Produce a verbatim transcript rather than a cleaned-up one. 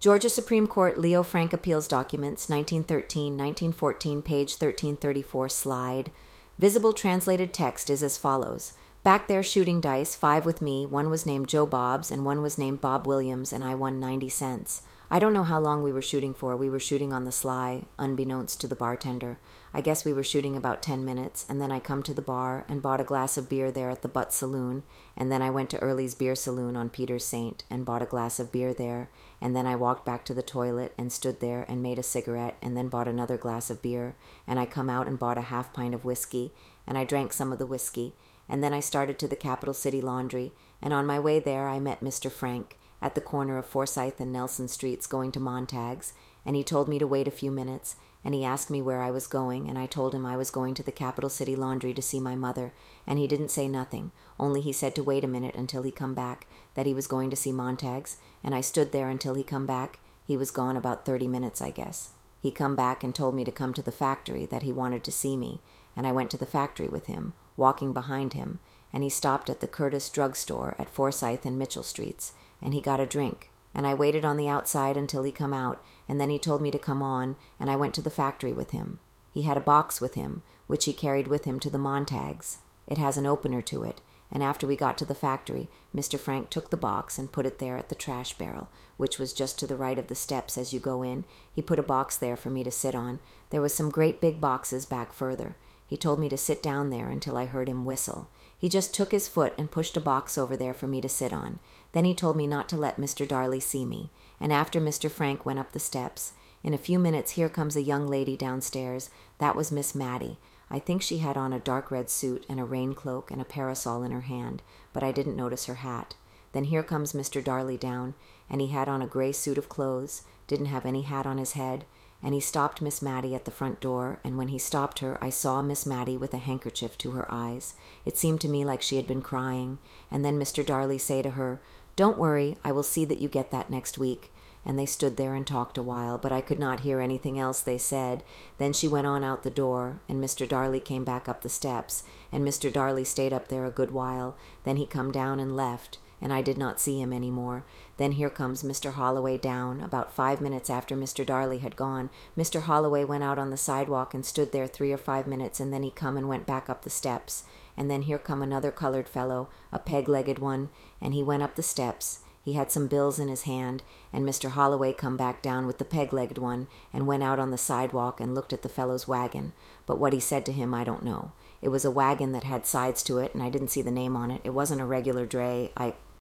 Georgia Supreme Court Leo Frank Appeals Documents, nineteen thirteen, nineteen fourteen, page thirteen thirty-four, slide. Visible translated text is as follows. Back there shooting dice, five with me, one was named Joe Bobbs, and one was named Bob Williams, and I won ninety cents. I don't know how long we were shooting for. We were shooting on the sly, unbeknownst to the bartender. I guess we were shooting about ten minutes, and then I come to the bar and bought a glass of beer there at the Butt Saloon, and then I went to Early's Beer Saloon on Peter's Saint and bought a glass of beer there, and then I walked back to the toilet and stood there and made a cigarette and then bought another glass of beer, and I come out and bought a half pint of whiskey, and I drank some of the whiskey, and then I started to the Capital City Laundry, and on my way there I met Mister Frank at the corner of Forsyth and Nelson Streets going to Montag's, and he told me to wait a few minutes, and he asked me where I was going, and I told him I was going to the Capital City Laundry to see my mother, and he didn't say nothing, only he said to wait a minute until he come back, that he was going to see Montag's, and I stood there until he come back. He was gone about thirty minutes, I guess. He come back and told me to come to the factory, that he wanted to see me, and I went to the factory with him, walking behind him, and he stopped at the Curtis Drug Store at Forsyth and Mitchell Streets, and he got a drink, and I waited on the outside until he come out, and then he told me to come on, and I went to the factory with him. He had a box with him, which he carried with him to the Montag's. It has an opener to it, and after we got to the factory, Mister Frank took the box and put it there at the trash barrel, which was just to the right of the steps as you go in. He put a box there for me to sit on. There was some great big boxes back further. He told me to sit down there until I heard him whistle. He just took his foot and pushed a box over there for me to sit on. Then he told me not to let Mister Darley see me, and after Mister Frank went up the steps, in a few minutes here comes a young lady downstairs. That was Miss Mattie. I think she had on a dark red suit and a rain cloak and a parasol in her hand, but I didn't notice her hat. Then here comes Mister Darley down, and he had on a gray suit of clothes, didn't have any hat on his head, and he stopped Miss Mattie at the front door, and when he stopped her, I saw Miss Mattie with a handkerchief to her eyes. It seemed to me like she had been crying, and then Mister Darley say to her, "Don't worry, I will see that you get that next week." And they stood there and talked a while, but I could not hear anything else they said. Then she went on out the door, and Mister Darley came back up the steps, and Mister Darley stayed up there a good while. Then he come down and left, and I did not see him any more. Then here comes Mister Holloway down. About five minutes after Mister Darley had gone, Mister Holloway went out on the sidewalk and stood there three or five minutes, and then he come and went back up the steps. And then here come another colored fellow, a peg-legged one, and he went up the steps. He had some bills in his hand, and Mister Holloway come back down with the peg-legged one and went out on the sidewalk and looked at the fellow's wagon. But what he said to him, I don't know. It was a wagon that had sides to it, and I didn't see the name on it. It wasn't a regular dray. I...